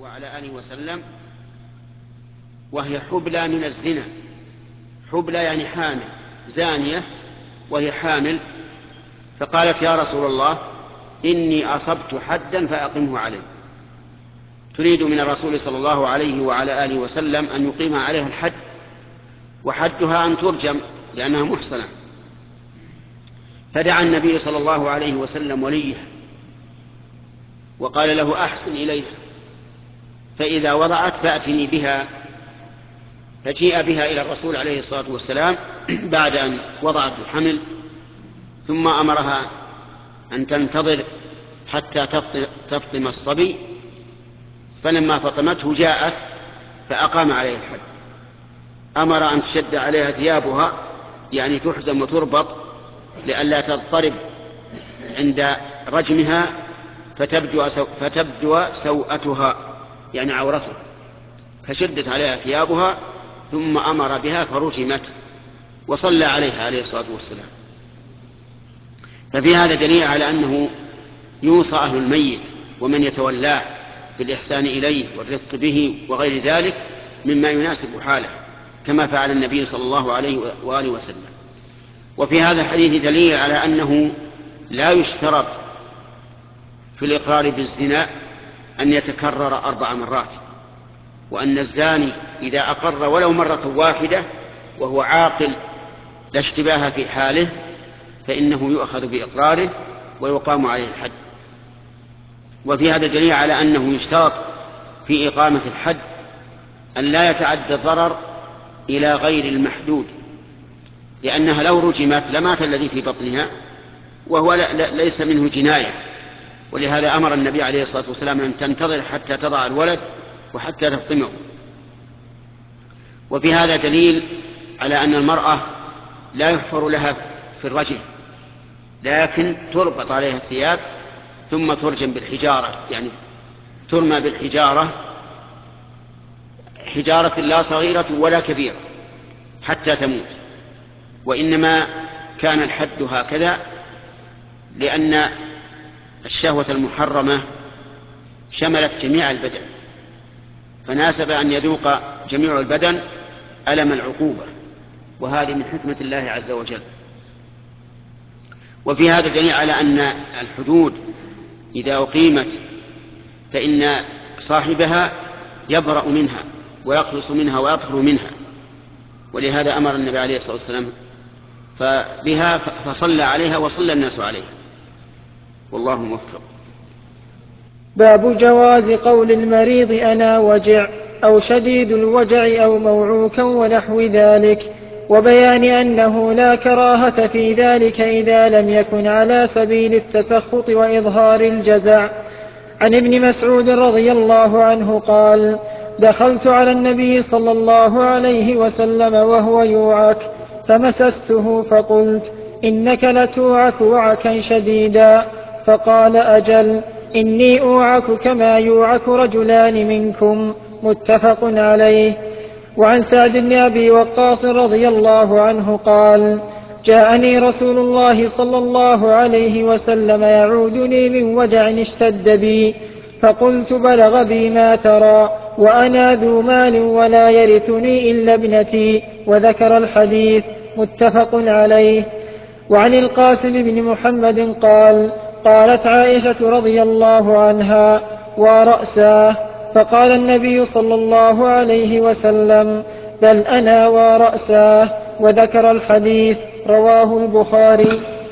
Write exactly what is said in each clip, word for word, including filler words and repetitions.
وعلى آله وسلم وهي حبلى من الزنا. حبلى يعني حامل، زانية وهي حامل، فقالت يا رسول الله إني أصبت حدا فأقمه علي. تريد من الرسول صلى الله عليه وعلى آله وسلم أن يقيم عليها الحد، وحدها أن ترجم لأنها محصنة. فدعا النبي صلى الله عليه وسلم وليه وقال له أحسن إليها، فإذا وضعت فأتني بها. فجيء بها إلى الرسول عليه الصلاة والسلام بعد أن وضعت الحمل، ثم أمرها أن تنتظر حتى تفطم الصبي، فلما فطمته جاءت فأقام عليه الحد. أمر أن تشد عليها ثيابها، يعني تحزم وتربط لئلا تضطرب عند رجمها فتبدو, سو... فتبدو سوءتها يعني عورتها، فشدت عليها ثيابها ثم أمر بها فرجمت، وصلى عليها عليه الصلاة والسلام. ففي هذا دليل على أنه يوصى أهل الميت ومن يتولاه بالإحسان إليه والرفق به وغير ذلك مما يناسب حاله، كما فعل النبي صلى الله عليه وآله وسلم. وفي هذا الحديث دليل على أنه لا يشترط في الإقرار بالزنا أن يتكرر أربع مرات، وأن الزاني إذا أقر ولو مرة واحدة وهو عاقل لا اشتباه في حاله فإنه يؤخذ بإقراره ويقام عليه الحد. وفي هذا دليل على أنه يشترط في إقامة الحد أن لا يتعدى الضرر إلى غير المحدود، لأنها لو رجمت لمات الذي في بطنها وهو ليس منه جناية. ولهذا أمر النبي عليه الصلاة والسلام أن تنتظر حتى تضع الولد وحتى تفطمه. وفي هذا دليل على أن المرأة لا يحفر لها في الرجم، لكن تربط عليها الثياب ثم ترجم بالحجارة، يعني ترمى بالحجارة، حجارة لا صغيرة ولا كبيرة حتى تموت. وإنما كان الحد هكذا لأن الشهوة المحرمة شملت جميع البدن، فناسب أن يذوق جميع البدن ألم العقوبة، وهذه من حكمة الله عز وجل. وفي هذا دليل على أن الحدود إذا أقيمت فإن صاحبها يبرأ منها ويخلص منها ويطهر منها، ولهذا أمر النبي عليه الصلاة والسلام فبها فصلى عليها وصلى الناس عليها، والله موفق. باب جواز قول المريض أنا وجع أو شديد الوجع أو موعوكا ونحو ذلك، وبيان أنه لا كراهة في ذلك إذا لم يكن على سبيل التسخط وإظهار الجزع. عن ابن مسعود رضي الله عنه قال: دخلت على النبي صلى الله عليه وسلم وهو يوعك فمسسته فقلت: إنك لتوعك وعكا شديدا. فقال: أجل، إني أوعك كما يوعك رجلان منكم. متفق عليه. وعن سعد بن أبي وقاص رضي الله عنه قال: جاءني رسول الله صلى الله عليه وسلم يعودني من وجع اشتد بي، فقلت: بلغ بي ما ترى، وأنا ذو مال ولا يرثني إلا ابنتي. وذكر الحديث. متفق عليه. وعن القاسم بن محمد قال: قالت عائشة رضي الله عنها: ورأساه. فقال النبي صلى الله عليه وسلم: بل أنا ورأساه. وذكر الحديث. رواه البخاري.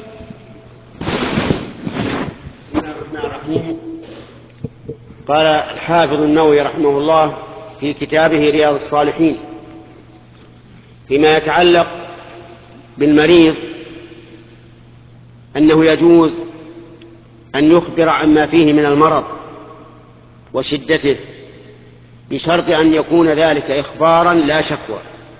بسم الله الرحمن الرحيم. قال الحافظ النووي رحمه الله في كتابه رياض الصالحين فيما يتعلق بالمريض أنه يجوز أن يخبر عما فيه من المرض وشدته، بشرط أن يكون ذلك إخبارا لا شكوى،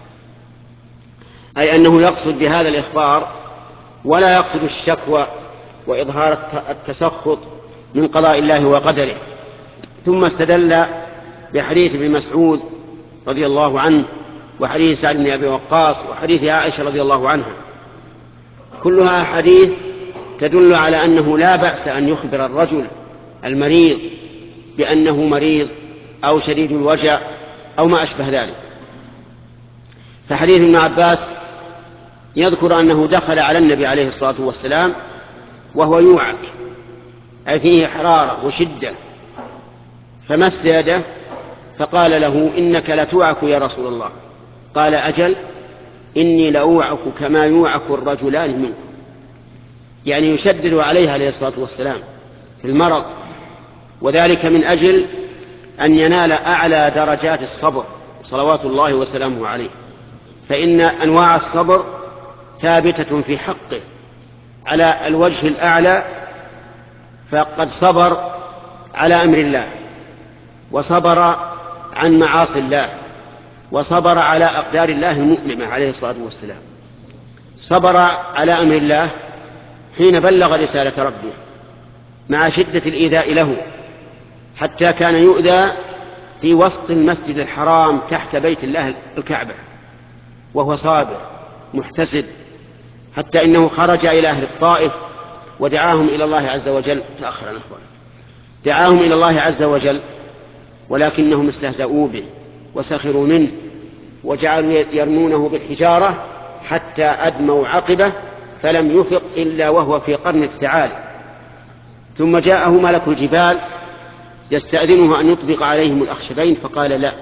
أي أنه يقصد بهذا الإخبار ولا يقصد الشكوى وإظهار التسخط من قضاء الله وقدره. ثم استدل بحديث ابن مسعود رضي الله عنه وحديث سعد بن أبي وقاص وحديث عائشة رضي الله عنها، كلها حديث تدل على أنه لا بأس أن يخبر الرجل المريض بأنه مريض أو شديد الوجع أو ما أشبه ذلك. فحديث ابن عباس يذكر أنه دخل على النبي عليه الصلاة والسلام وهو يوعك، أي فيه حرارة وشدة، فمس يده فقال له: إنك لتوعك يا رسول الله. قال: أجل، إني لأوعك كما يوعك الرجلان منكم، يعني يشدد عليها عليه الصلاة والسلام في المرض، وذلك من أجل أن ينال أعلى درجات الصبر صلوات الله وسلامه عليه، فإن أنواع الصبر ثابتة في حقه على الوجه الأعلى، فقد صبر على أمر الله، وصبر عن معاصي الله، وصبر على أقدار الله المؤلمة عليه الصلاة والسلام. صبر على أمر الله حين بلغ رسالة ربه مع شدة الإيذاء له، حتى كان يؤذى في وسط المسجد الحرام تحت بيت الله الكعبة وهو صابر محتسب، حتى إنه خرج إلى أهل الطائف ودعاهم إلى الله عز وجل. تأخر الأخوان. دعاهم إلى الله عز وجل، ولكنهم استهزأوا به وسخروا منه وجعلوا يرمونه بالحجارة حتى أدموا عقبه، فلم يفق إلا وهو في قرن الثعالب. ثم جاءه ملك الجبال يستأذنه أن يطبق عليهم الأخشبين، فقال: لا،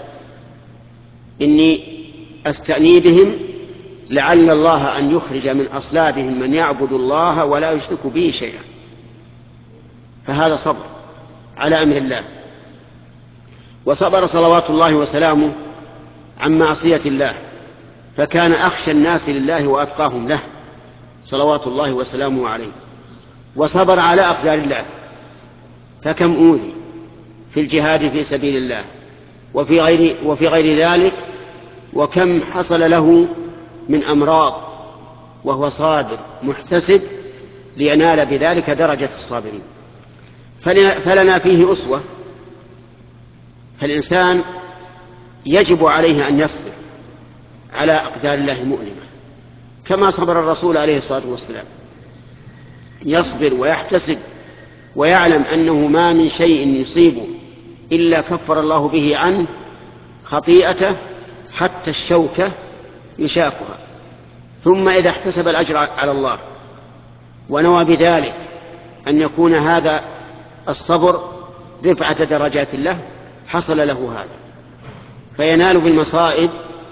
إني أستأني بهم لعل الله أن يخرج من أصلابهم من يعبد الله ولا يشرك به شيئا. فهذا صبر على أمر الله. وصبر صلوات الله وسلامه عن معصية الله، فكان أخشى الناس لله وأتقاهم له صلوات الله وسلامه عليه. وصبر على أقدار الله، فكم أوذي في الجهاد في سبيل الله وفي غير, وفي غير ذلك، وكم حصل له من أمراض وهو صابر محتسب لينال بذلك درجة الصابرين. فلنا فيه أسوة. فالإنسان يجب عليه أن يصبر على أقدار الله المؤلمة كما صبر الرسول عليه الصلاة والسلام، يصبر ويحتسب ويعلم أنه ما من شيء يصيبه إلا كفر الله به عنه خطيئته حتى الشوكة يشاكها. ثم إذا احتسب الأجر على الله ونوى بذلك أن يكون هذا الصبر رفعة درجات الله، حصل له هذا، فينال بالمصائب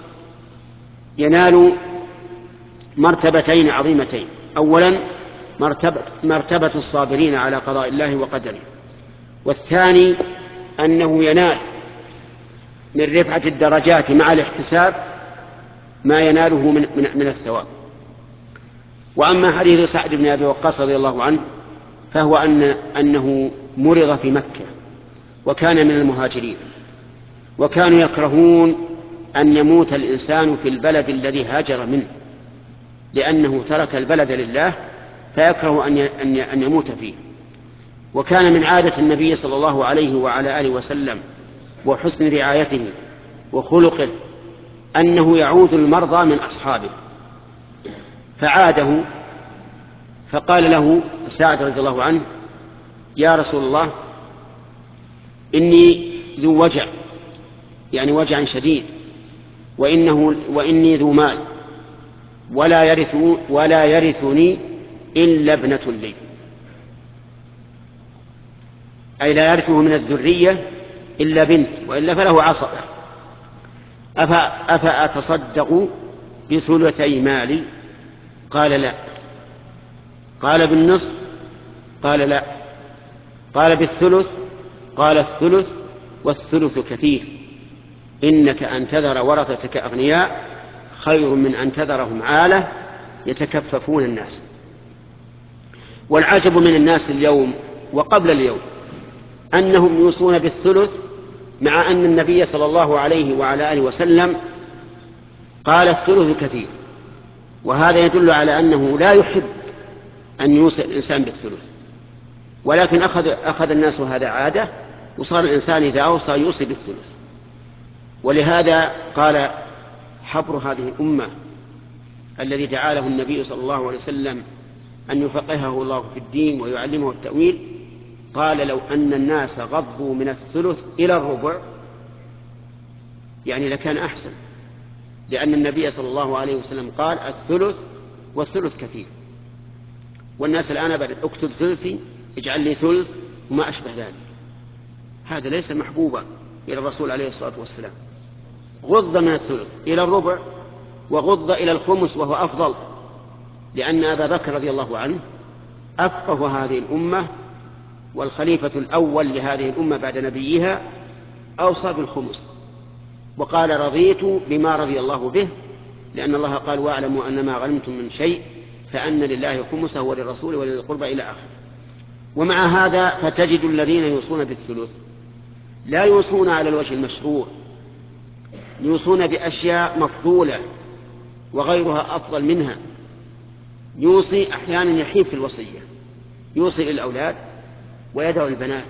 ينال مرتبتين عظيمتين: أولا مرتبة, مرتبة الصابرين على قضاء الله وقدره، والثاني أنه ينال من رفعة الدرجات مع الاحتساب ما يناله من, من, من الثواب. وأما حديث سعد بن أبي وقاص رضي الله عنه فهو أن أنه مرض في مكة وكان من المهاجرين، وكانوا يكرهون أن يموت الإنسان في البلد الذي هاجر منه، لأنه ترك البلد لله فيكره أن يموت فيه. وكان من عادة النبي صلى الله عليه وعلى آله وسلم وحسن رعايته وخلقه أنه يعود المرضى من أصحابه، فعاده فقال له سعد رضي الله عنه: يا رسول الله، إني ذو وجع، يعني وجع شديد، وإنه وإني ذو مال، ولا يرث ولا يرثني إلا ابنة لي، أي لا يرثه من الذرية إلا بنت، وإلا فله عصبة. أفأتصدق بثلثي مالي؟ قال: لا. قال: بالنصف؟ قال: لا. قال: بالثلث؟ قال: الثلث، والثلث كثير، إنك أن تذر ورثتك أغنياء خير من أن تذرهم عالة يتكففون الناس. والعجب من الناس اليوم وقبل اليوم أنهم يوصون بالثلث، مع أن النبي صلى الله عليه وعلى آله وسلم قال: الثلث كثير. وهذا يدل على أنه لا يحب أن يوصي الإنسان بالثلث، ولكن أخذ, أخذ الناس هذا عادة، وصار الإنسان إذا أوصى يوصي بالثلث. ولهذا قال حبر هذه الأمة الذي دعا له النبي صلى الله عليه وسلم أن يفقهه الله في الدين ويعلمه التأويل، قال: لو أن الناس غضوا من الثلث إلى الربع يعني لكان أحسن، لأن النبي صلى الله عليه وسلم قال الثلث والثلث كثير. والناس الآن بدأ اكتب ثلثي اجعل لي ثلث وما أشبه ذلك، هذا ليس محبوبا إلى الرسول عليه الصلاة والسلام. غض من الثلث إلى الربع، وغض إلى الخمس وهو أفضل، لأن أبا بكر رضي الله عنه أفقه هذه الأمة والخليفة الأول لهذه الأمة بعد نبيها، أوصى بالخمس وقال رضيت بما رضي الله به، لأن الله قال واعلموا أن ما غنمتم من شيء فأن لله خمسه وللرسول ولذي القربى إلى آخره. ومع هذا فتجد الذين يوصون بالثلث لا يوصون على الوجه المشروع، يوصون بأشياء مفضولة وغيرها أفضل منها. يوصي أحيانا يحيف في الوصية، يوصي للأولاد ويدعو البنات،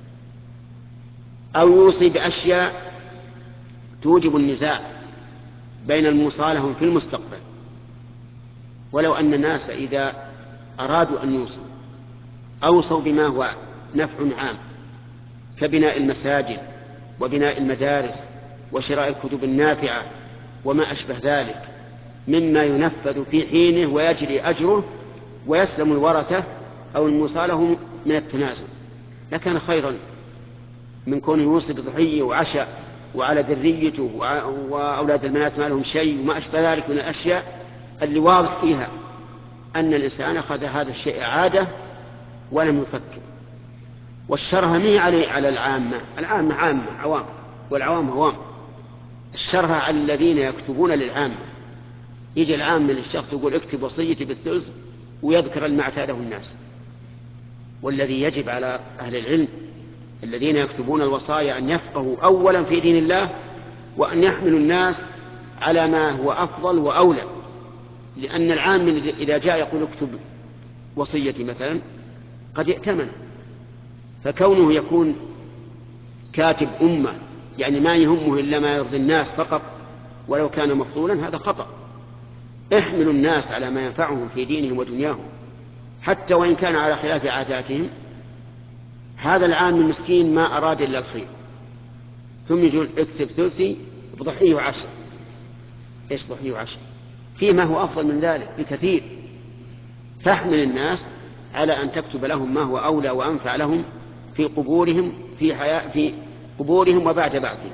أو يوصي بأشياء توجب النزاع بين الموصى لهم في المستقبل. ولو أن الناس إذا أرادوا أن يوصوا أوصوا بما هو نفع عام كبناء المساجد وبناء المدارس وشراء الكتب النافعة وما أشبه ذلك مما ينفذ في حينه ويجري أجره ويسلم الورثة أو الموصى لهم من التنازل، لكان خيرا من كون يوصي بضحية وعشاء وعلى ذريته وأولاد البنات ما لهم شيء وما أشبه ذلك من الأشياء اللي واضح فيها أن الإنسان أخذ هذا الشيء عادة ولم يفكر. والشرها مي عليه على العامة، العامة عامة عوام والعوام هوام، الشرها على الذين يكتبون للعامة. يجي العام من الشخص يقول اكتب وصيتي بالثلث ويذكر ما اعتاده الناس. والذي يجب على أهل العلم الذين يكتبون الوصايا أن يفقهوا أولا في دين الله، وأن يحملوا الناس على ما هو أفضل وأولى. لأن العام إذا جاء يقول اكتب وصيتي مثلا قد ائتمن، فكونه يكون كاتب أمة يعني ما يهمه إلا ما يرضي الناس فقط ولو كان مفضولا، هذا خطأ. احملوا الناس على ما ينفعهم في دينهم ودنياهم حتى وإن كان على خلاف عاداتهم. هذا العام المسكين ما أراد إلا الخير، ثم يقول اكتب ثلثي بضحيه وعشر. ايش ضحيه وعشر؟ فيما هو أفضل من ذلك بكثير. فاحمل الناس على أن تكتب لهم ما هو أولى وأنفع لهم في قبورهم في حياة في قبورهم وبعد بعثهم.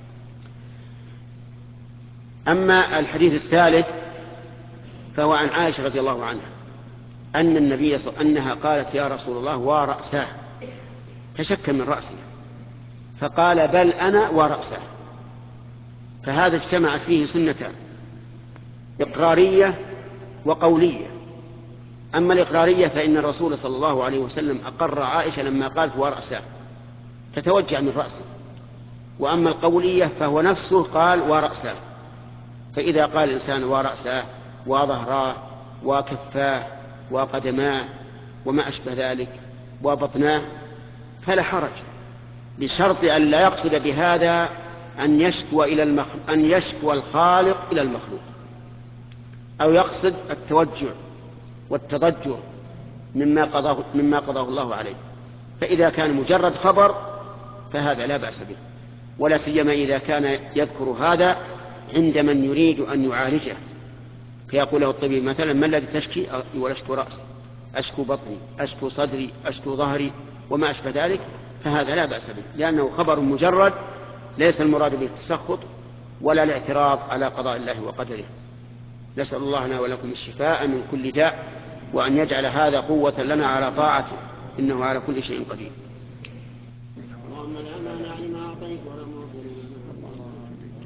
أما الحديث الثالث فهو عن عائشة رضي الله عنها أن النبي صلى الله عليه وسلم أنها قالت يا رسول الله ورأساه، تشك من رأسه فقال بل أنا ورأسه. فهذا اجتمعت فيه سنتان إقرارية وقولية. أما الإقرارية فإن الرسول صلى الله عليه وسلم أقر عائشة لما قالت ورأساه تتوجع من رأسه. وأما القولية فهو نفسه قال ورأساه. فإذا قال الإنسان ورأساه وظهراه وكفاه وقدماه وما أشبه ذلك وبطناه فلا حرج، بشرط أن لا يقصد بهذا أن يشكو إلى المخلوق أن يشكو الخالق إلى المخلوق، أو يقصد التوجع والتضجر مما قضاه مما قضاه الله عليه. فإذا كان مجرد خبر فهذا لا بأس به، ولا سيما إذا كان يذكر هذا عند من يريد أن يعالجه، فيقول له الطبيب مثلا ما الذي تشكي؟ يقول أشكو رأسي، أشكو بطني، أشكو صدري، أشكو ظهري وما أشبه ذلك، فهذا لا بأس به، لأنه خبر مجرد ليس المراد به التسخط ولا الاعتراض على قضاء الله وقدره. نسأل الله لنا ولكم الشفاء من كل داء، وأن يجعل هذا قوة لنا على طاعته، إنه على كل شيء قدير. اللهم لا مانع لما أعطيت ولا معطي لما منعت.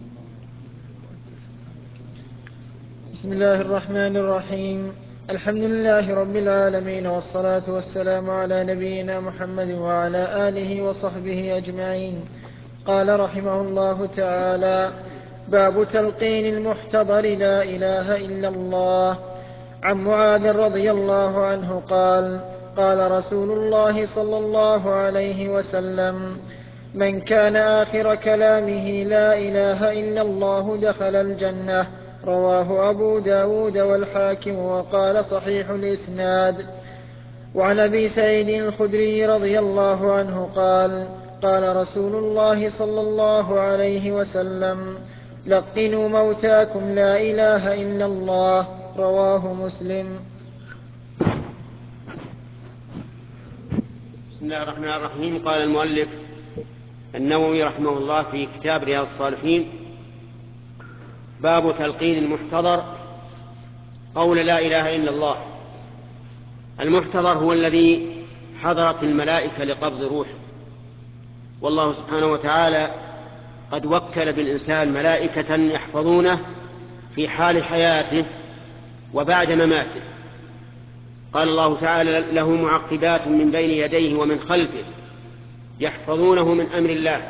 بسم الله الرحمن الرحيم. الحمد لله رب العالمين، والصلاة والسلام على نبينا محمد وعلى آله وصحبه أجمعين. قال رحمه الله تعالى: باب تلقين المحتضر لا إله إلا الله. عن معاذ رضي الله عنه قال: قال رسول الله صلى الله عليه وسلم: من كان آخر كلامه لا إله إلا الله دخل الجنة. رواه أبو داود والحاكم وقال صحيح الإسناد. وعن أبي سعيد الخدري رضي الله عنه قال: قال رسول الله صلى الله عليه وسلم: لقنوا موتاكم لا إله إلا الله. رواه مسلم. بسم الله الرحمن الرحيم. قال المؤلف النووي رحمه الله في كتاب رياض الصالحين: باب تلقين المحتضر قول لا إله إلا الله. المحتضر هو الذي حضرت الملائكة لقبض روحه، والله سبحانه وتعالى قد وكل بالإنسان ملائكة يحفظونه في حال حياته وبعد مماته. قال الله تعالى: له معقبات من بين يديه ومن خلفه يحفظونه من أمر الله.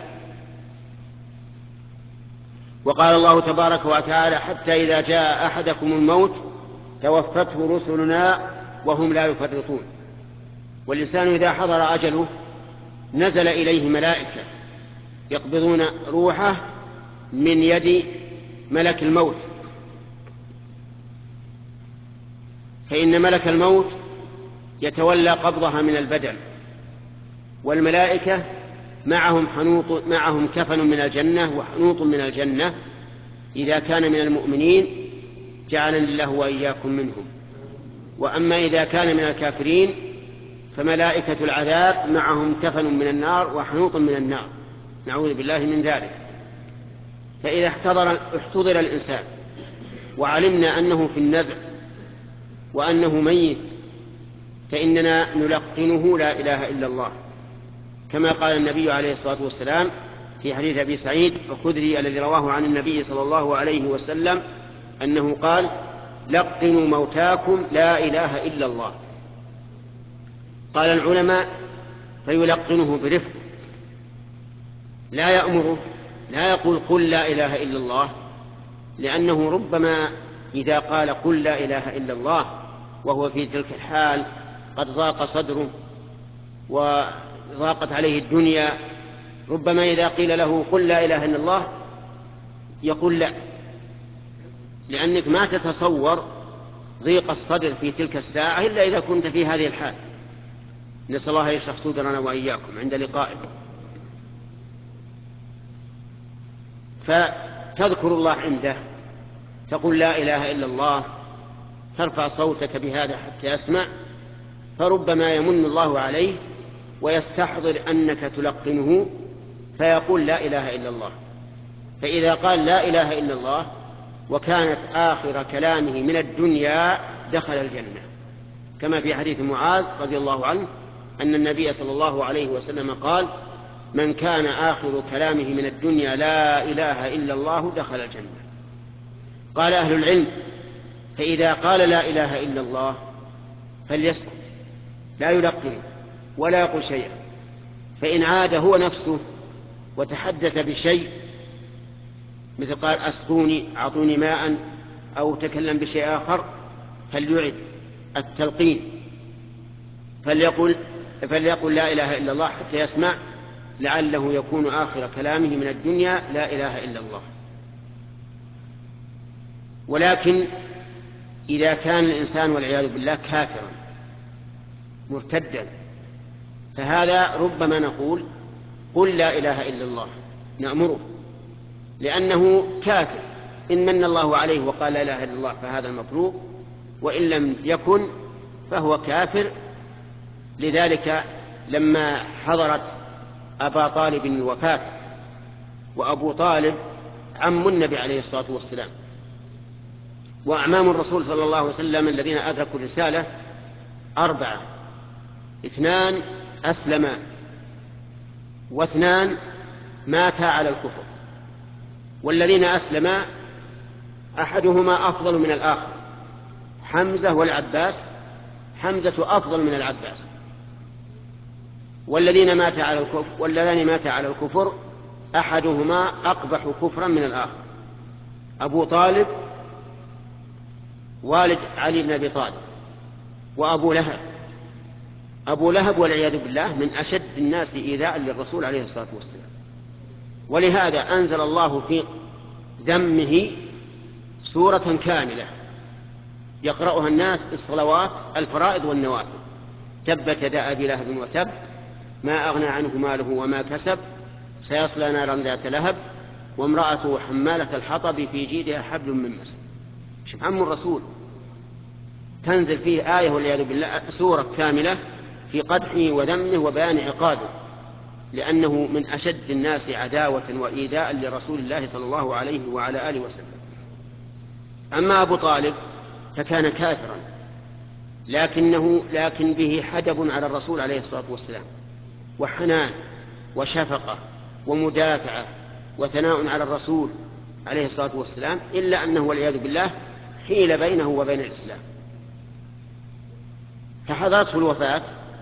وقال الله تبارك وتعالى: حتى إذا جاء أحدكم الموت توفته رسلنا وهم لا يفرطون. والإنسان إذا حضر أجله نزل إليه ملائكة يقبضون روحه من يد ملك الموت، فإن ملك الموت يتولى قبضها من البدن، والملائكة معهم حنوط معهم كفن من الجنة وحنوط من الجنة إذا كان من المؤمنين جعلني الله وإياكم منهم. وأما إذا كان من الكافرين فملائكة العذاب معهم كفن من النار وحنوط من النار، نعوذ بالله من ذلك. فإذا احتضر, احتضر الإنسان وعلمنا أنه في النزع وأنه ميت فإننا نلقنه لا إله إلا الله، كما قال النبي عليه الصلاة والسلام في حديث أبي سعيد الخدري الذي رواه عن النبي صلى الله عليه وسلم أنه قال: لقنوا موتاكم لا إله إلا الله. قال العلماء: فيلقنه برفق، لا يأمره، لا يقول قل لا إله إلا الله، لأنه ربما إذا قال قل لا إله إلا الله وهو في تلك الحال قد ضاق صدره وضاقت عليه الدنيا، ربما إذا قيل له قل لا إله إلا الله يقول لا، لأنك ما تتصور ضيق الصدر في تلك الساعة إلا إذا كنت في هذه الحال. نسأل الله يشرح صدرنا وإياكم عند لقائه. فتذكر الله عنده، تقول لا إله إلا الله، ترفع صوتك بهذا حتى يسمع، فربما يمن الله عليه ويستحضر أنك تلقنه فيقول لا إله إلا الله. فإذا قال لا إله إلا الله وكانت آخر كلامه من الدنيا دخل الجنة، كما في حديث معاذ رضي الله عنه أن النبي صلى الله عليه وسلم قال: من كان آخر كلامه من الدنيا لا إله إلا الله دخل الجنة. قال أهل العلم: فإذا قال لا إله إلا الله فليسكت، لا يلقن ولا يقول شيئا، فإن عاد هو نفسه وتحدث بشيء مثل قال أسقوني أعطوني ماء أو تكلم بشيء آخر فليعد التلقين، فليقل, فليقل لا إله إلا الله حتى يسمع، لعله يكون آخر كلامه من الدنيا لا إله إلا الله. ولكن إذا كان الإنسان والعياذ بالله كافرا مرتدا فهذا ربما نقول قل لا إله إلا الله، نأمره، لأنه كافر. إن من الله عليه وقال لا إله إلا الله فهذا المطلوب، وإن لم يكن فهو كافر. لذلك لما حضرت أبا طالب الوفاة، وأبو طالب عم النبي عليه الصلاة والسلام وأعمام الرسول صلى الله عليه وسلم الذين أدركوا الرسالة أربعة: اثنان أسلما، واثنان ماتا على الكفر. والذين أسلما أحدهما أفضل من الآخر، حمزة والعباس، حمزة أفضل من العباس. والذين مات على الكفر والذين مات على الكفر أحدهما أقبح كفرا من الآخر، أبو طالب والد علي بن أبي طالب، وأبو لهب. أبو لهب والعياذ بالله من أشد الناس إيذاء للرسول عليه الصلاة والسلام، ولهذا أنزل الله في ذمه سورة كاملة يقرأها الناس بالصلوات الفرائض والنوافل: تبت يدا أبي لهب وتب ما أغنى عنه ماله وما كسب سيصلى نارا ذات لهب وامرأته حمالة الحطب في جيدها حبل من مسد. شوف عم الرسول تنزل فيه آية والعياذ بالله سورة كاملة في قدحه وذمه وبيان عقابه، لأنه من أشد الناس عداوة وإيذاء لرسول الله صلى الله عليه وعلى آله وسلم. أما أبو طالب فكان كافرا، لكنه لكن به حدب على الرسول عليه الصلاة والسلام، وحنان وشفقة ومدافعة وثناء على الرسول عليه الصلاة والسلام، إلا أنه والعياذ بالله حيل بينه وبين الإسلام. فحضرته الوفاة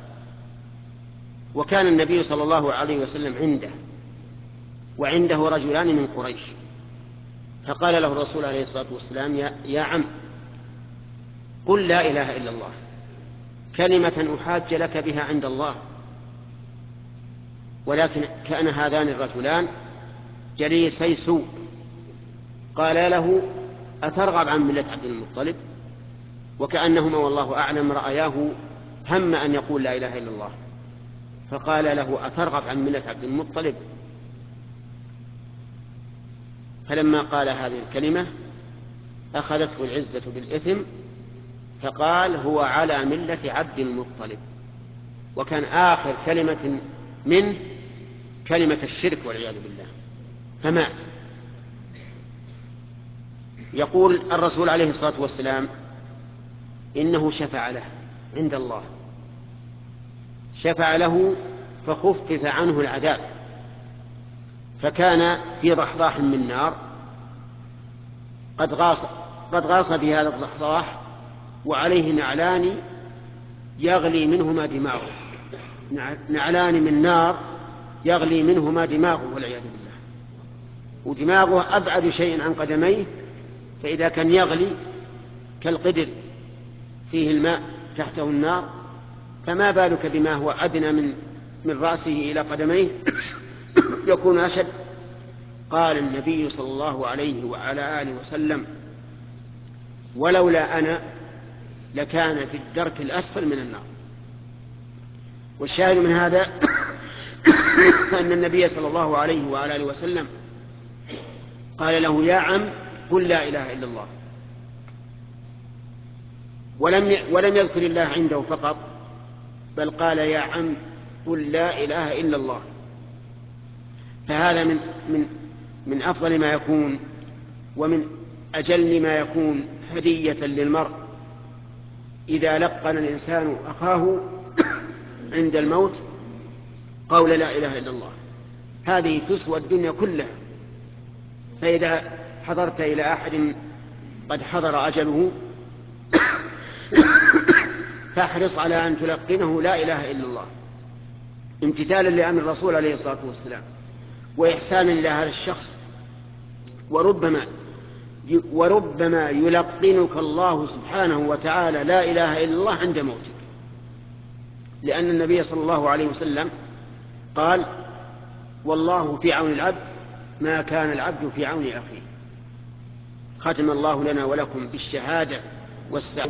وكان النبي صلى الله عليه وسلم عنده وعنده رجلان من قريش، فقال له الرسول عليه الصلاة والسلام: يا, يا عم قل لا إله إلا الله كلمة أحاج لك بها عند الله. ولكن كان هذان الرجلان جليسي سوء، قال له: أترغب عن ملة عبد المطلب؟ وكأنهما والله أعلم رأياه هم أن يقول لا إله إلا الله، فقال له: أترغب عن ملة عبد المطلب؟ فلما قال هذه الكلمة أخذته العزة بالإثم، فقال: هو على ملة عبد المطلب. وكان آخر كلمة منه كلمة الشرك والعياذ بالله، فمات. يقول الرسول عليه الصلاة والسلام: إنه شفع له عند الله، شفع له فخفف عنه العذاب، فكان في ضحضاح من نار قد غاص قد غاص في هذا الضحضاح وعليه نعلان يغلي منهما دماغه، نعلان من نار يغلي منهما دماغه والعياذ بالله، ودماغه أبعد شيء عن قدميه، فإذا كان يغلي كالقدر فيه الماء تحته النار، فما بالك بما هو أدنى من من رأسه إلى قدميه يكون أشد. قال النبي صلى الله عليه وعلى آله وسلم: ولولا أنا لكان في الدرك الأسفل من النار. والشاهد من هذا أن النبي صلى الله عليه وعلى آله وسلم قال له: يا عم قل لا إله إلا الله، ولم ولم يذكر الله عنده فقط، بل قال: يا عم قل لا إله إلا الله. فهذا من من من أفضل ما يكون ومن أجل ما يكون هدية للمرء إذا لقن الإنسان أخاه عند الموت قول لا إله إلا الله. هذه تسوى الدنيا كلها. فإذا حضرت إلى أحد قد حضر أجله فاحرص على أن تلقنه لا إله إلا الله، امتثالا لأمر الرسول عليه الصلاة والسلام وإحسانا إلى هذا الشخص. وربما وربما يلقنك الله سبحانه وتعالى لا إله إلا الله عند موتك، لأن النبي صلى الله عليه وسلم قال: والله في عون العبد ما كان العبد في عون أخيه. ختم الله لنا ولكم بالشهادة والسعادة.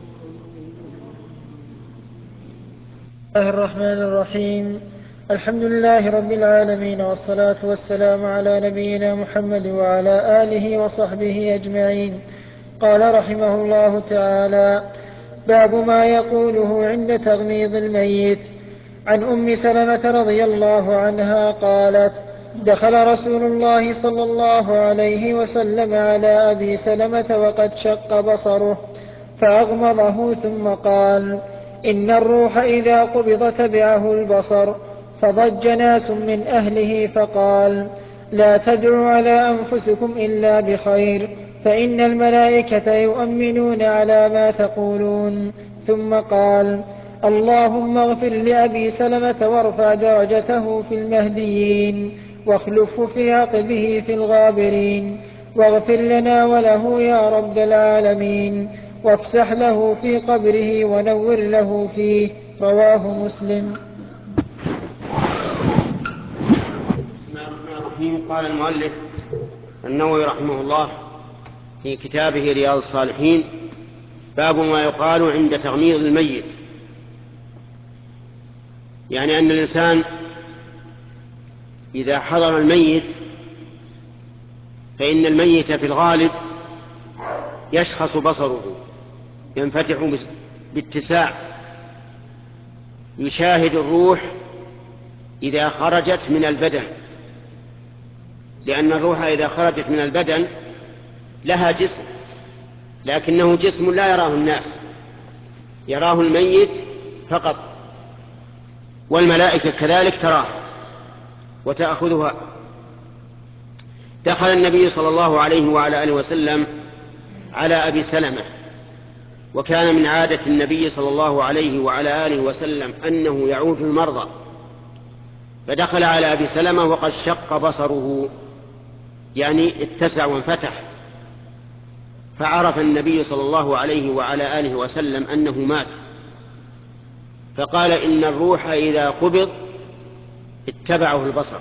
بسم الله الرحمن الرحيم. الحمد لله رب العالمين، والصلاة والسلام على نبينا محمد وعلى آله وصحبه أجمعين. قال رحمه الله تعالى: باب ما يقوله عند تغميض الميت. عن أم سلمة رضي الله عنها قالت: دخل رسول الله صلى الله عليه وسلم على أبي سلمة وقد شق بصره فأغمضه ثم قال: إن الروح إذا قبض تبعه البصر. فضج ناس من أهله فقال: لا تدعوا على أنفسكم إلا بخير، فإن الملائكة يؤمنون على ما تقولون. ثم قال: اللهم اغفر لأبي سلمة وارفع درجته في المهديين واخلفه في عقبه في الغابرين، واغفر لنا وله يا رب العالمين، وافسح له في قبره ونور له فيه. رواه مسلم. قال المؤلف النووي رحمه الله في كتابه رياض الصالحين: باب ما يقال عند تغميض الميت. يعني أن الإنسان إذا حضر الميت فإن الميت في الغالب يشخص بصره، ينفتح باتساع، يشاهد الروح إذا خرجت من البدن، لأن الروح إذا خرجت من البدن لها جسم، لكنه جسم لا يراه الناس، يراه الميت فقط، والملائكة كذلك تراه وتأخذها. دخل النبي صلى الله عليه وعلى آله وسلم على أبي سلمة، وكان من عادة النبي صلى الله عليه وعلى آله وسلم أنه يعود المرضى، فدخل على أبي سلمة وقد شق بصره، يعني اتسع وانفتح، فعرف النبي صلى الله عليه وعلى آله وسلم أنه مات، فقال إن الروح إذا قبض اتبعه البصر.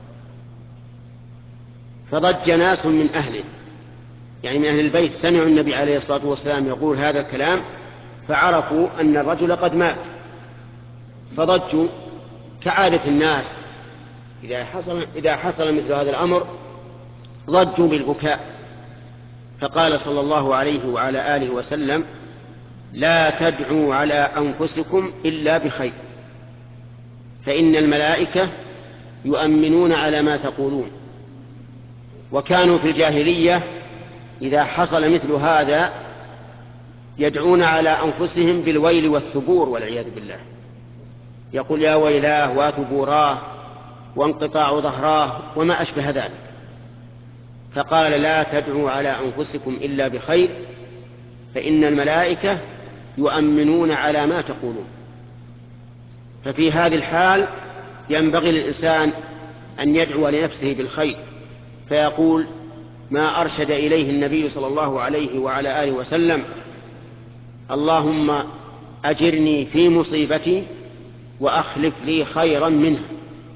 فضج ناس من أهله، يعني من أهل البيت، سمعوا النبي عليه الصلاة والسلام يقول هذا الكلام، فعرفوا أن الرجل قد مات، فضجوا كعادة الناس إذا حصل, إذا حصل مثل هذا الأمر ضجوا بالبكاء. فقال صلى الله عليه وعلى آله وسلم: لا تدعوا على أنفسكم إلا بخير، فإن الملائكة يؤمنون على ما تقولون. وكانوا في الجاهلية إذا حصل مثل هذا يدعون على أنفسهم بالويل والثبور والعياذ بالله، يقول يا ويلاه وثبوراه وانقطاع ظهراه وما أشبه ذلك. فقال: لا تدعوا على أنفسكم إلا بخير، فإن الملائكة يؤمنون على ما تقولون. ففي هذه الحال ينبغي للإنسان أن يدعو لنفسه بالخير، فيقول ما أرشد إليه النبي صلى الله عليه وعلى آله وسلم: اللهم أجرني في مصيبتي وأخلف لي خيرا منها،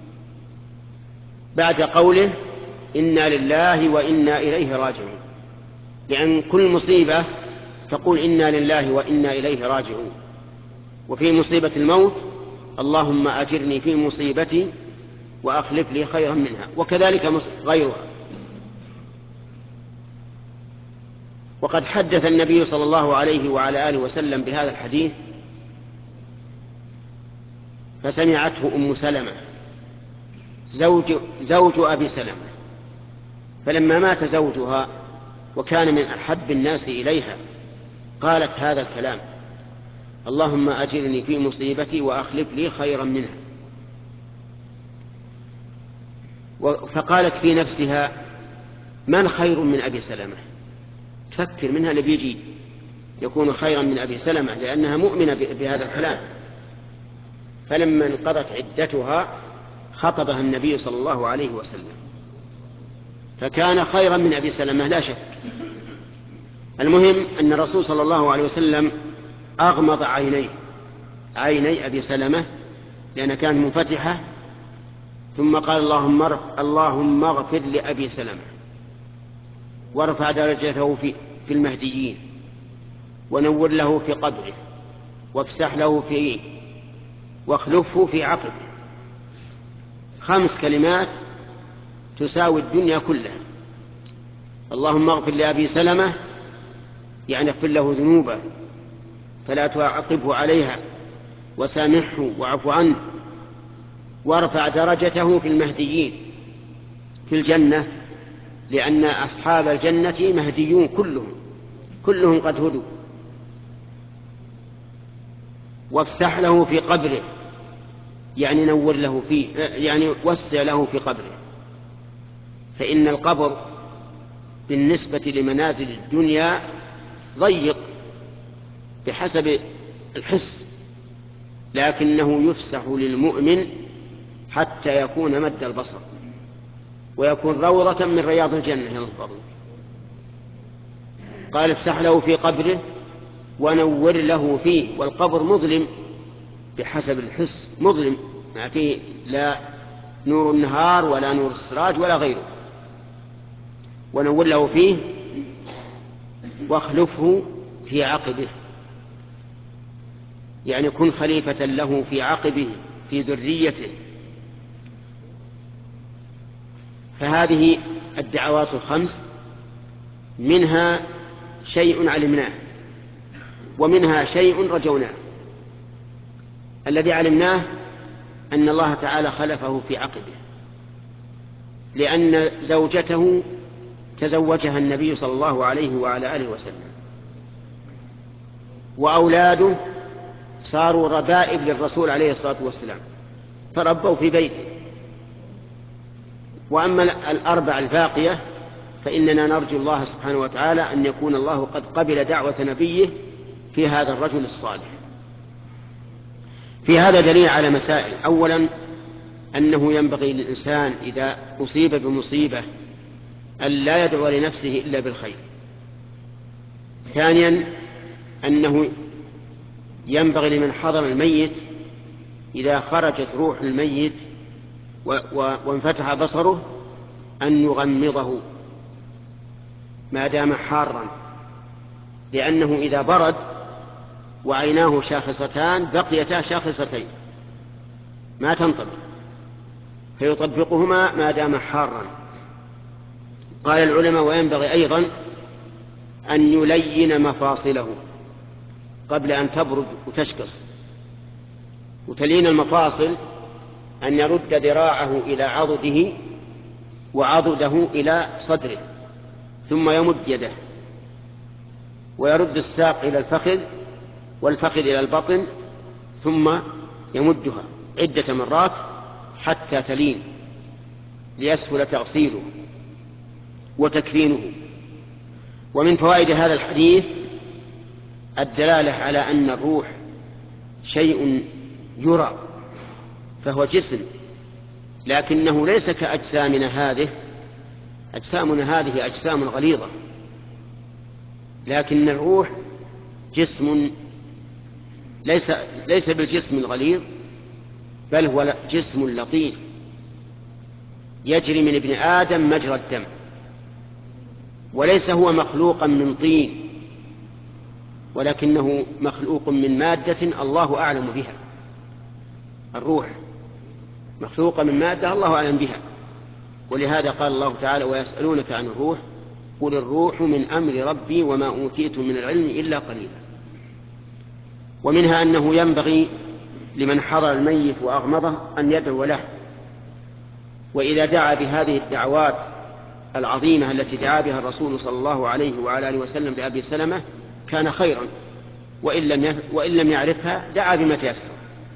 بعد قوله إنا لله وإنا إليه راجعون، لأن كل مصيبة تقول إنا لله وإنا إليه راجعون. وفي مصيبة الموت اللهم أجرني في مصيبتي وأخلف لي خيرا منها، وكذلك غيرها. وقد حدث النبي صلى الله عليه وعلى آله وسلم بهذا الحديث فسمعته أم سلمة زوج, زوج أبي سلمة، فلما مات زوجها وكان من أحب الناس إليها قالت هذا الكلام: اللهم أجرني في مصيبتي وأخلف لي خيرا منها. فقالت في نفسها: من خير من أبي سلمة؟ تفكر منها اللي بيجي يكون خيرا من أبي سلمة، لأنها مؤمنة بهذا الكلام. فلما انقضت عدتها خطبها النبي صلى الله عليه وسلم، فكان خيرا من أبي سلمة لا شك. المهم أن الرسول صلى الله عليه وسلم أغمض عينيه عيني أبي سلمة لأنها كانت منفتحة، ثم قال: اللهم اللهم اغفر لأبي سلمة وارفع درجته في, في المهديين، ونور له في قبره، وافسح له فيه، واخلفه في عقبه. خمس كلمات تساوي الدنيا كلها. اللهم اغفر لأبي سلمة يعني اغفر له ذنوبه فلا تعاقبه عليها، وسامحه واعف عنه، وارفع درجته في المهديين في الجنة، لأن أصحاب الجنة مهديون كلهم كلهم قد هدوا. وافسح له في قبره يعني نور له فيه، يعني وسع له في قبره، فإن القبر بالنسبة لمنازل الدنيا ضيق بحسب الحس، لكنه يفسح للمؤمن حتى يكون مد البصر ويكون روضة من رياض الجنة ينظر. قال: افسح له في قبره ونور له فيه، والقبر مظلم بحسب الحس، مظلم ما فيه لا نور النهار ولا نور السراج ولا غيره. ونور له فيه واخلفه في عقبه، يعني كن خليفة له في عقبه في ذريته. فهذه الدعوات الخمس منها شيء علمناه ومنها شيء رجوناه. الذي علمناه أن الله تعالى خلفه في عقبه، لأن زوجته تزوجها النبي صلى الله عليه وعلى آله وسلم، وأولاده صاروا ربائب للرسول عليه الصلاة والسلام فربوا في بيته. وأما الأربع الباقية فإننا نرجو الله سبحانه وتعالى أن يكون الله قد قبل دعوة نبيه في هذا الرجل الصالح. في هذا دليل على مسائل: أولا أنه ينبغي للإنسان إذا أصيب بمصيبة أن لا يدعو لنفسه إلا بالخير. ثانيا أنه ينبغي لمن حضر الميت إذا خرجت روح الميت وانفتح بصره أن يغمضه ما دام حارا، لأنه إذا برد وعيناه شاخصتان بقيتا شاخصتين ما تنطبق، فيطبقهما ما دام حارا. قال العلماء: وينبغي أيضا أن يلين مفاصله قبل أن تبرد وتشخص. وتلين المفاصل أن يرد ذراعه إلى عضده وعضده إلى صدره، ثم يمد يده ويرد الساق إلى الفخذ والفخذ إلى البطن، ثم يمدها عدة مرات حتى تلين ليسهل تغسيله وتكفينه. ومن فوائد هذا الحديث الدلالة على أن الروح شيء يرى، فهو جسم، لكنه ليس كأجسامنا هذه. أجسامنا هذه أجسام غليظة، لكن الروح جسم ليس, ليس بالجسم الغليظ، بل هو جسم لطيف يجري من ابن آدم مجرى الدم، وليس هو مخلوقا من طين، ولكنه مخلوق من مادة الله أعلم بها. الروح مخلوقة من مادة الله أعلم بها، ولهذا قال الله تعالى: ويسألونك عن الروح قل الروح من أمر ربي وما أوتيتم من العلم إلا قليلا. ومنها أنه ينبغي لمن حضر الميت وأغمضه أن يدعو له، وإذا دعا بهذه الدعوات العظيمة التي دعا بها الرسول صلى الله عليه وعلى آله وسلم لأبي سلمة كان خيرا، وإن لم وإن لم يعرفها دعا بما تيسر.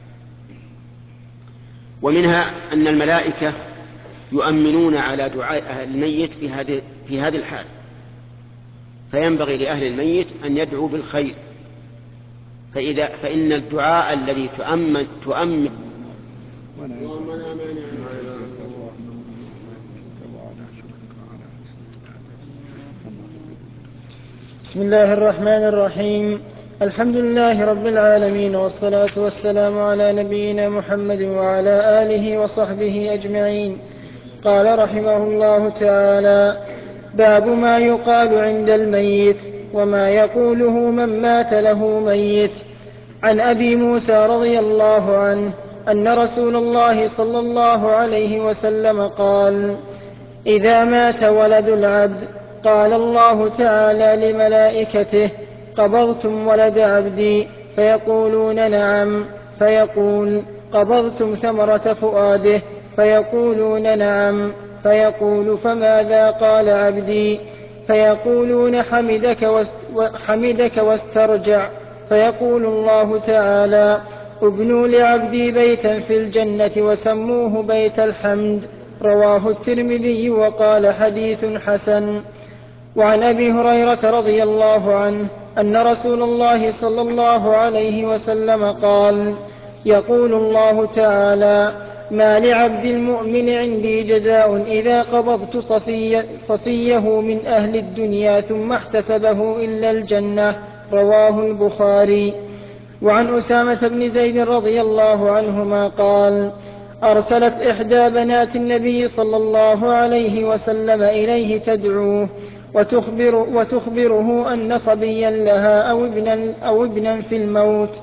ومنها أن الملائكة يؤمنون على دعاء أهل الميت في هذه في هذه الحال، فينبغي لأهل الميت أن يدعوا بالخير، فإذا فإن الدعاء الذي تؤمن تؤمن بسم الله الرحمن الرحيم. الحمد لله رب العالمين، والصلاة والسلام على نبينا محمد وعلى آله وصحبه أجمعين. قال رحمه الله تعالى: باب ما يقال عند الميت وما يقوله من مات له ميت. عن أبي موسى رضي الله عنه أن رسول الله صلى الله عليه وسلم قال: إذا مات ولد العبد قال الله تعالى لملائكته: قبضتم ولد عبدي؟ فيقولون: نعم. فيقول: قبضتم ثمرة فؤاده؟ فيقولون: نعم. فيقول: فماذا قال عبدي؟ فيقولون: حمدك, حمدك واسترجع. فيقول الله تعالى: ابنوا لعبدي بيتا في الجنة وسموه بيت الحمد. رواه الترمذي وقال: حديث حسن. وعن أبي هريرة رضي الله عنه أن رسول الله صلى الله عليه وسلم قال: يقول الله تعالى: ما لعبد المؤمن عندي جزاء إذا قبضت صفي صفيه من أهل الدنيا ثم احتسبه إلا الجنة. رواه البخاري. وعن أسامة بن زيد رضي الله عنهما قال: أرسلت إحدى بنات النبي صلى الله عليه وسلم إليه تدعوه وتخبر وتخبره أن صبيا لها أو ابنا, أو ابنا في الموت،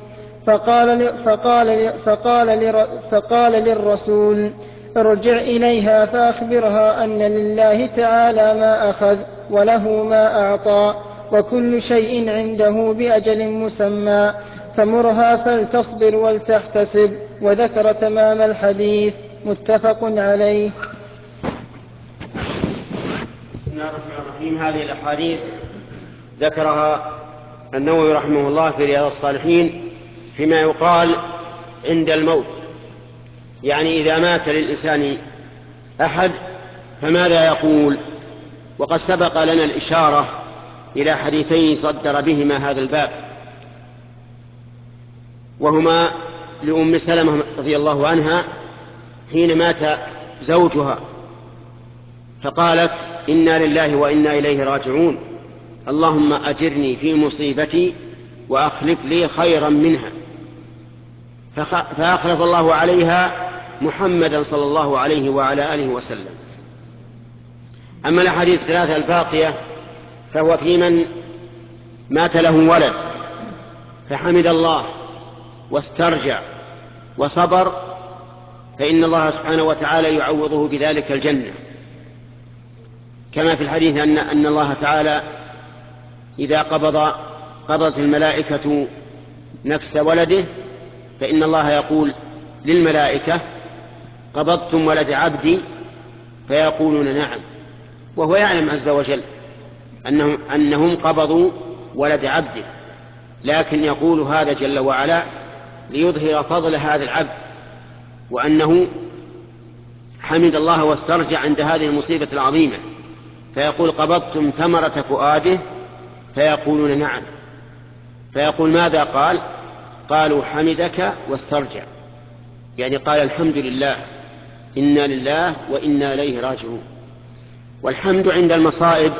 فقال, فقال, فقال, فقال للرسول: ارجع إليها فأخبرها أن لله تعالى ما أخذ وله ما أعطى وكل شيء عنده بأجل مسمى، فمرها فلتصبر ولتحتسب. وذكر تمام الحديث. متفق عليه. بسم الله الرحمن الرحيم. هذه الأحاديث ذكرها النووي رحمه الله في رياض الصالحين فيما يقال عند الموت، يعني إذا مات للإنسان أحد فماذا يقول. وقد سبق لنا الإشارة إلى حديثين صدر بهما هذا الباب، وهما لأم سلمة رضي الله عنها حين مات زوجها فقالت: إنا لله وإنا إليه راجعون، اللهم أجرني في مصيبتي وأخلف لي خيرا منها. فأخلف الله عليها محمدا صلى الله عليه وعلى آله وسلم. أما الأحاديث الثلاثة الباقية فهو في من مات له ولد فحمد الله واسترجع وصبر، فإن الله سبحانه وتعالى يعوضه بذلك الجنة، كما في الحديث أن, أن الله تعالى إذا قبض قبضت الملائكة نفس ولده فإن الله يقول للملائكة: قبضتم ولد عبدي؟ فيقولون: نعم. وهو يعلم عز وجل أنهم, أنهم قبضوا ولد عبده، لكن يقول هذا جل وعلا ليظهر فضل هذا العبد وأنه حمد الله واسترجع عند هذه المصيبة العظيمة، فيقول: قبضتم ثمرة فؤاده؟ فيقولون: نعم. فيقول: ماذا قال؟ قالوا: حمدك واسترجع، يعني قال الحمد لله، إنا لله وإنا إليه راجعون. والحمد عند المصائب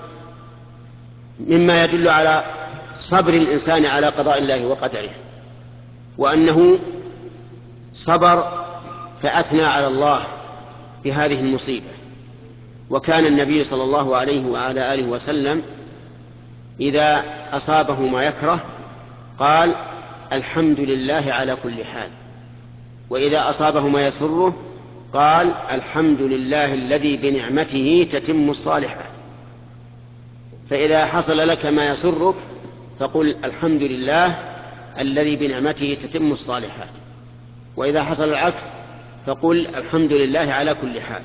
مما يدل على صبر الإنسان على قضاء الله وقدره، وأنه صبر فأثنى على الله بهذه المصيبة. وكان النبي صلى الله عليه وعلى آله وسلم إذا أصابه ما يكره قال: الحمد لله على كل حال. وإذا أصابه ما يسره قال: الحمد لله الذي بنعمته تتم الصالحات. فإذا حصل لك ما يسرك فقل: الحمد لله الذي بنعمته تتم الصالحات. وإذا حصل العكس فقل: الحمد لله على كل حال.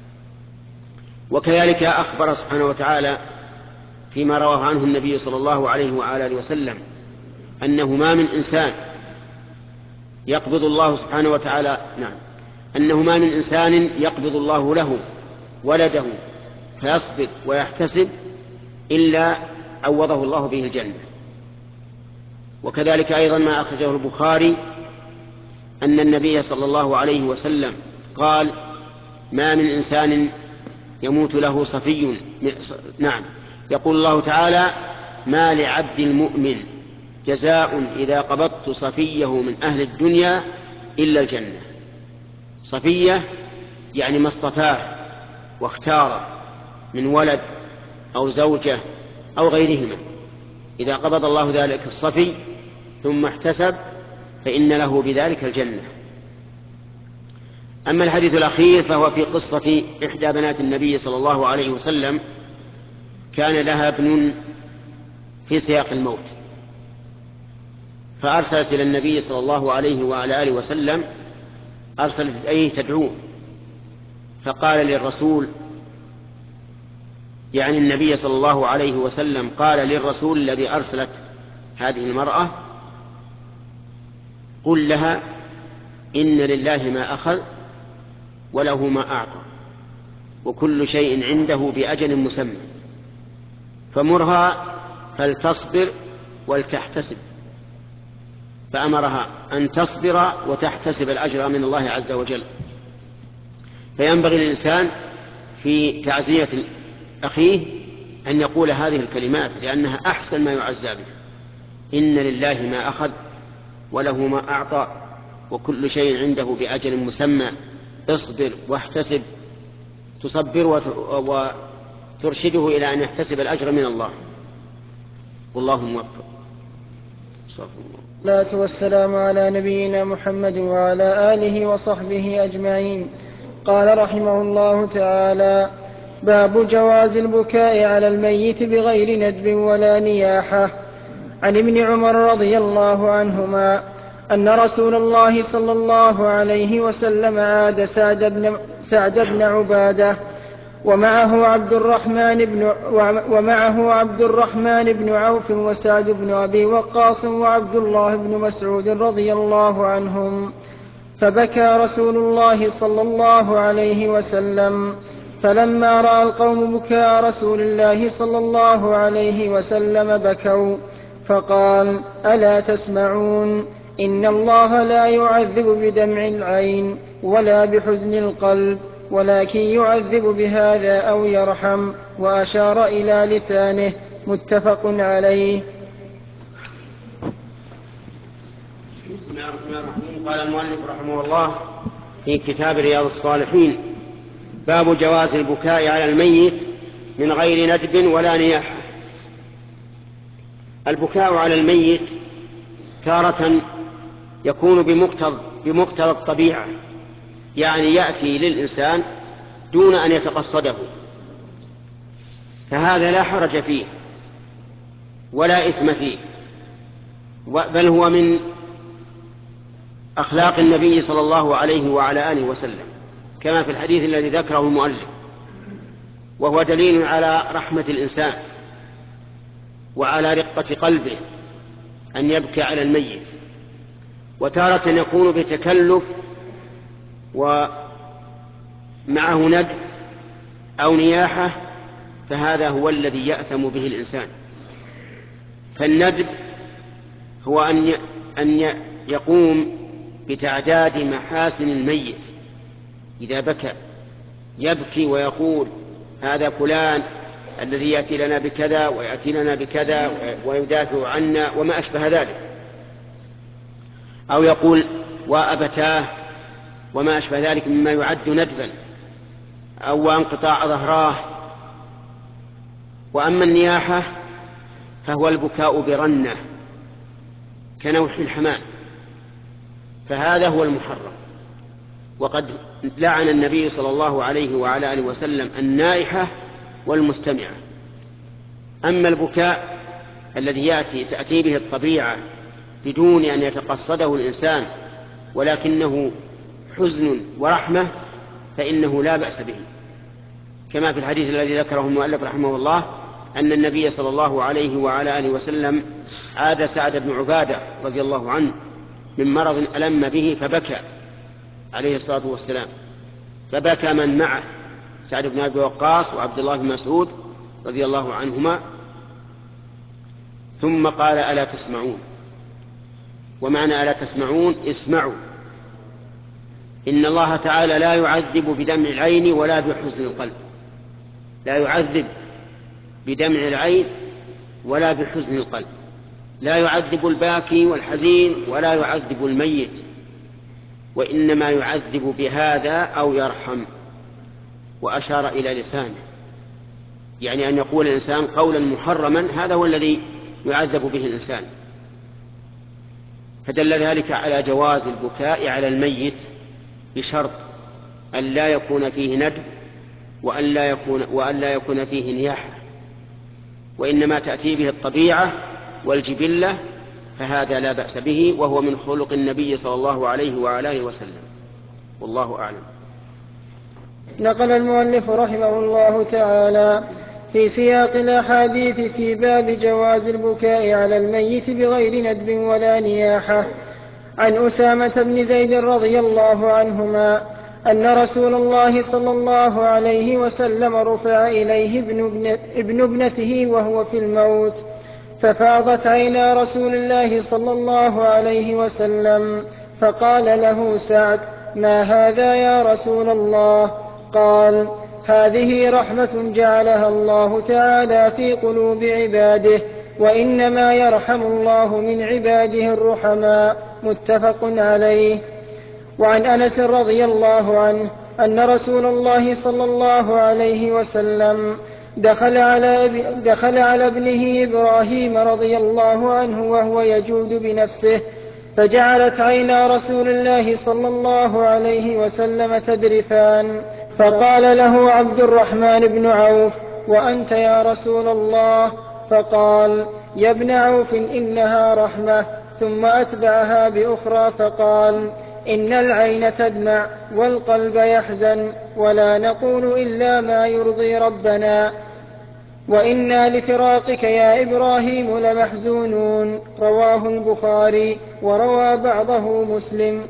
وكذلك أخبر سبحانه وتعالى فيما رواه عنه النبي صلى الله عليه وعلى آله وسلم أنه ما من إنسان يقبض الله سبحانه وتعالى نعم أنه ما من إنسان يقبض الله له ولده فيصبر ويحتسب إلا عوضه الله به الجنة. وكذلك أيضا ما أخرجه البخاري أن النبي صلى الله عليه وسلم قال: ما من إنسان يموت له صفي نعم يقول الله تعالى: ما لعبد المؤمن جزاء إذا قبضت صفيه من أهل الدنيا إلا الجنة. صفية يعني ما اصطفاه واختار من ولد أو زوجة أو غيرهما، إذا قبض الله ذلك الصفي ثم احتسب فإن له بذلك الجنة. أما الحديث الأخير فهو في قصة إحدى بنات النبي صلى الله عليه وسلم، كان لها ابن في سياق الموت، فأرسلت إلى النبي صلى الله عليه وعلى آله وسلم، أرسلت إليه تدعوه، فقال للرسول يعني النبي صلى الله عليه وسلم قال للرسول الذي أرسلت هذه المرأة: قل لها إن لله ما أخذ وله ما أعطى وكل شيء عنده بأجل مسمى، فمرها فلتصبر ولتحتسب. فأمرها أن تصبر وتحتسب الأجر من الله عز وجل. فينبغي للإنسان في تعزية أخيه أن يقول هذه الكلمات، لأنها أحسن ما يعزى به: إن لله ما أخذ وله ما أعطى وكل شيء عنده بأجل مسمى، اصبر واحتسب، تصبر وترشده إلى أن يحتسب الأجر من الله. والله موفق. صلى الله. والصلاة والسلام على نبينا محمد وعلى آله وصحبه أجمعين. قال رحمه الله تعالى: باب جواز البكاء على الميت بغير ندب ولا نياحة. عن ابن عمر رضي الله عنهما أن رسول الله صلى الله عليه وسلم عاد سعد بن, سعد بن عبادة ومعه عبد الرحمن بن ومعه عبد الرحمن بن عوف وسعد بن أبي وقاص وعبد الله بن مسعود رضي الله عنهم، فبكى رسول الله صلى الله عليه وسلم، فلما رأى القوم بكاء رسول الله صلى الله عليه وسلم بكوا، فقال: ألا تسمعون؟ إن الله لا يعذب بدمع العين ولا بحزن القلب، ولكن يعذب بهذا أو يرحم، وأشار إلى لسانه. متفق عليه. بسم الله الرحمن الرحيم. قال المؤلف رحمه الله في كتاب رياض الصالحين: باب جواز البكاء على الميت من غير ندب ولا نياحة. البكاء على الميت تارة يكون بمقتضى بمقتضى الطبيعة، يعني يأتي للإنسان دون أن يتقصده، فهذا لا حرج فيه ولا إثم فيه، بل هو من أخلاق النبي صلى الله عليه وعلى آله وسلم، كما في الحديث الذي ذكره المؤلف، وهو دليل على رحمة الإنسان وعلى رقة قلبه أن يبكي على الميت. وتارة يكون بتكلف ومعه ندب أو نياحة، فهذا هو الذي يأثم به الإنسان. فالندب هو أن أن يقوم بتعداد محاسن الميت إذا بكى، يبكي ويقول: هذا فلان الذي يأتي لنا بكذا ويأتي لنا بكذا ويدافع عنا وما أشبه ذلك، أو يقول: وأبتاه وما أشبه ذلك مما يعد ندبا، أو انقطاع ظهراه. وأما النياحة فهو البكاء برنة كنوح الحمام، فهذا هو المحرم. وقد لعن النبي صلى الله عليه وعلى آله وسلم النائحة والمستمعة. أما البكاء الذي يأتي تأتي به الطبيعة بدون أن يتقصده الإنسان ولكنه حزن ورحمة، فإنه لا بأس به، كما في الحديث الذي ذكره المؤلف رحمه الله أن النبي صلى الله عليه وعلى آله وسلم عاد سعد بن عبادة رضي الله عنه من مرض ألم به فبكى عليه الصلاة والسلام، فبكى من معه سعد بن أبي وقاص وعبد الله بن مسعود رضي الله عنهما، ثم قال: ألا تسمعون؟ ومعنى ألا تسمعون: اسمعوا، إن الله تعالى لا يعذب بدمع العين ولا بحزن القلب، لا يعذب بدمع العين ولا بحزن القلب، لا يعذب الباكي والحزين ولا يعذب الميت، وإنما يعذب بهذا أو يرحم. وأشار إلى لسانه، يعني أن يقول الإنسان قولا محرما، هذا هو الذي يعذب به الإنسان. فدل ذلك على جواز البكاء على الميت بشرط أن لا يكون فيه ندب وأن لا يكون, وأن لا يكون فيه نياحة، وإنما تأتي به الطبيعة والجبلة، فهذا لا بأس به، وهو من خلق النبي صلى الله عليه وعلى آله وسلم. والله أعلم. نقل المؤلف رحمه الله تعالى في سياق الأحاديث في باب جواز البكاء على الميت بغير ندب ولا نياحة عن أسامة بن زيد رضي الله عنهما أن رسول الله صلى الله عليه وسلم رفع إليه ابن, ابن, ابن ابنته وهو في الموت، ففاضت عينا رسول الله صلى الله عليه وسلم، فقال له سعد: ما هذا يا رسول الله؟ قال: هذه رحمة جعلها الله تعالى في قلوب عباده، وإنما يرحم الله من عباده الرحماء. متفق عليه. وعن أنس رضي الله عنه أن رسول الله صلى الله عليه وسلم دخل على, دخل على ابنه إبراهيم رضي الله عنه وهو يجود بنفسه، فجعلت عينا رسول الله صلى الله عليه وسلم تذرفان، فقال له عبد الرحمن بن عوف: وأنت يا رسول الله؟ فقال: يا ابن عوف إنها رحمة. ثم أتبعها بأخرى فقال: إن العين تدمع والقلب يحزن، ولا نقول إلا ما يرضي ربنا، وإنا لفراقك يا إبراهيم لمحزونون. رواه البخاري وروى بعضه مسلم.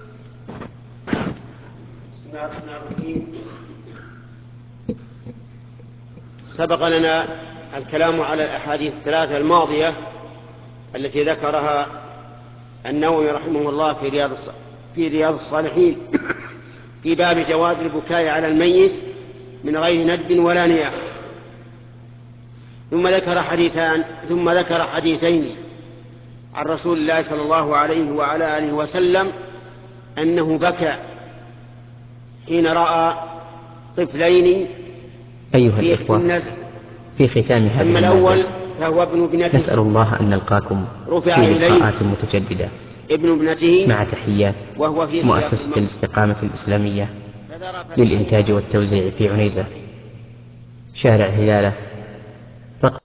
سبق لنا الكلام على الأحاديث الثلاثة الماضية التي ذكرها النووي رحمه الله في رياض في رياض الصالحين في باب جواز البكاء على الميت من غير ندب ولا نياح. ثم ذكر حديثان ثم ذكر حديثين عن رسول الله صلى الله عليه وعلى آله وسلم أنه بكى حين رأى طفلين أيها الإخوة، في ختام هذه أما الأول فهو ابن ابنته، نسأل الله أن نلقاكم رفع في إليه لقاءات متجددة ابن ابنته مع تحيات وهو في مؤسسة الاستقامة الإسلامية للإنتاج والتوزيع في عنيزة، شارع هلالة،